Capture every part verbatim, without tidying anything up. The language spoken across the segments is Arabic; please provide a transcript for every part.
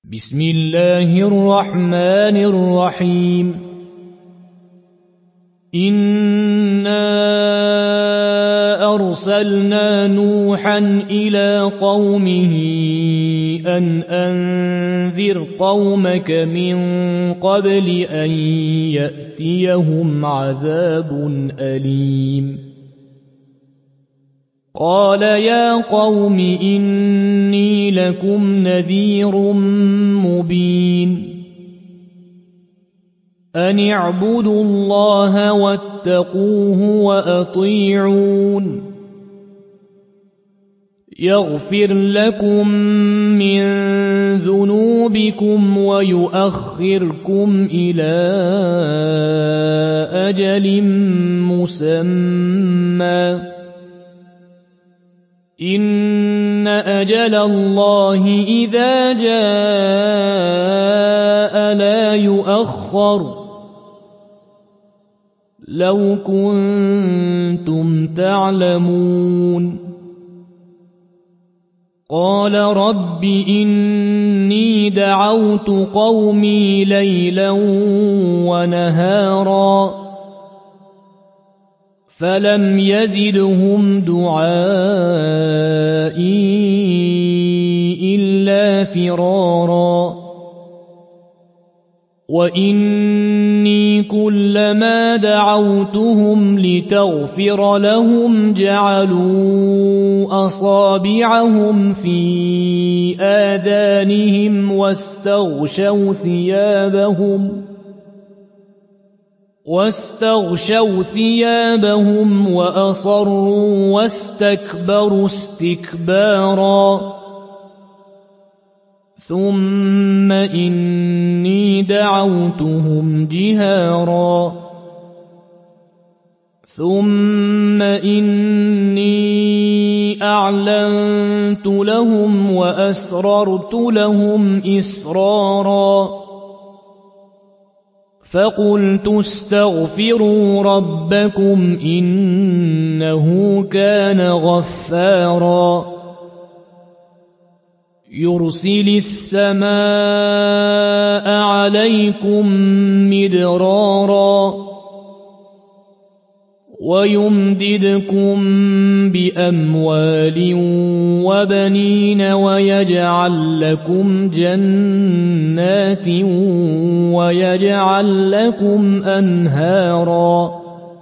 بسم الله الرحمن الرحيم إنا أرسلنا نوحا إلى قومه أن أنذر قومك من قبل أن يأتيهم عذاب أليم قال يا قوم إني لكم نذير مبين أن اعبدوا الله واتقوه وأطيعون يغفر لكم من ذنوبكم ويؤخركم إلى أجل مسمى إن أجل الله إذا جاء لا يؤخر لو كنتم تعلمون قال رب إني دعوت قومي ليلا ونهارا فلم يزدهم دعائي إلا فرارا وإني كلما دعوتهم لتغفر لهم جعلوا أصابعهم في آذانهم واستغشوا ثيابهم واستغشوا ثيابهم وأصروا واستكبروا استكبارا ثم إني دعوتهم جهارا ثم إني أعلنت لهم وأسررت لهم إسرارا فقلت استغفروا ربكم إنه كان غفارا يرسل السماء عليكم مدرارا ويمددكم بأموال وبنين ويجعل لكم جنات ويجعل لكم أنهارا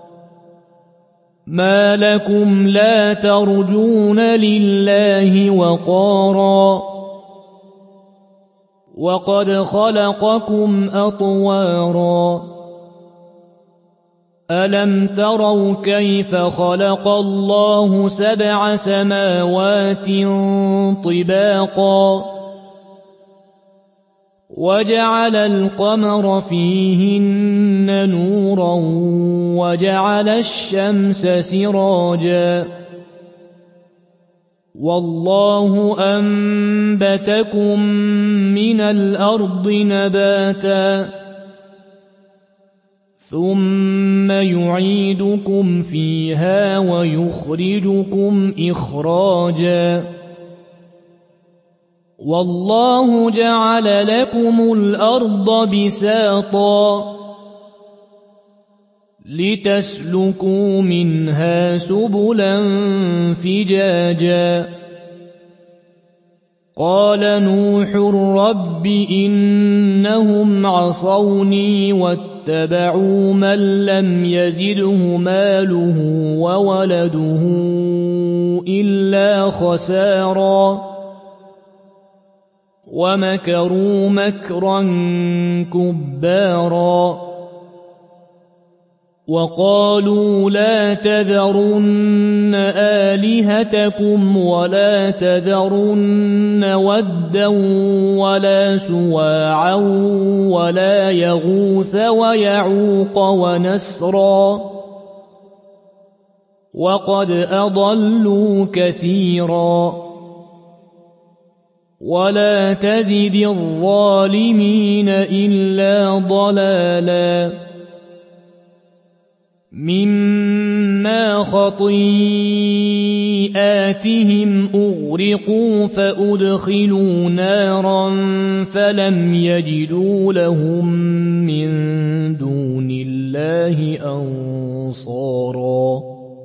ما لكم لا ترجون لله وقارا وقد خلقكم أطوارا ألم تروا كيف خلق الله سبع سماوات طباقا وجعل القمر فيهن نورا وجعل الشمس سراجا والله أنبتكم من الأرض نباتا ثم يعيدكم فيها ويخرجكم إخراجا والله جعل لكم الأرض بساطا لتسلكوا منها سبلا فجاجا قال نوح رب إنهم عصوني واتبعوا من لم يزده ماله وولده إلا خسارا ومكروا مكرا كبارا وقالوا لا تذرن آلهتكم ولا تذرن ودا ولا سواعا ولا يغوث ويعوق ونسرا وقد أضلوا كثيرا ولا تزد الظالمين إلا ضلالا مما خطيئاتهم أغرقوا فأدخلوا نارا فلم يجدوا لهم من دون الله أنصارا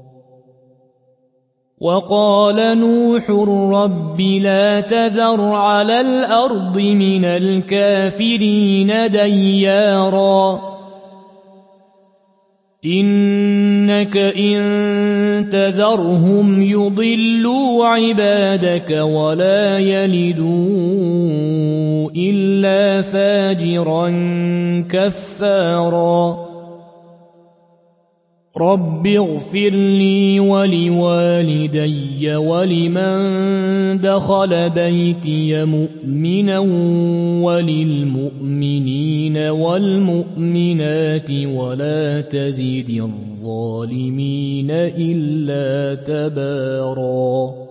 وقال نوح رب لا تذر على الأرض من الكافرين ديارا إنك إن تذرهم يضلوا عبادك ولا يلدوا إلا فاجرا كفارا رب اغفر لي ولوالدي ولمن دخل بيتي مؤمنا وللمؤمنين والمؤمنات ولا تزد الظالمين إلا تباراً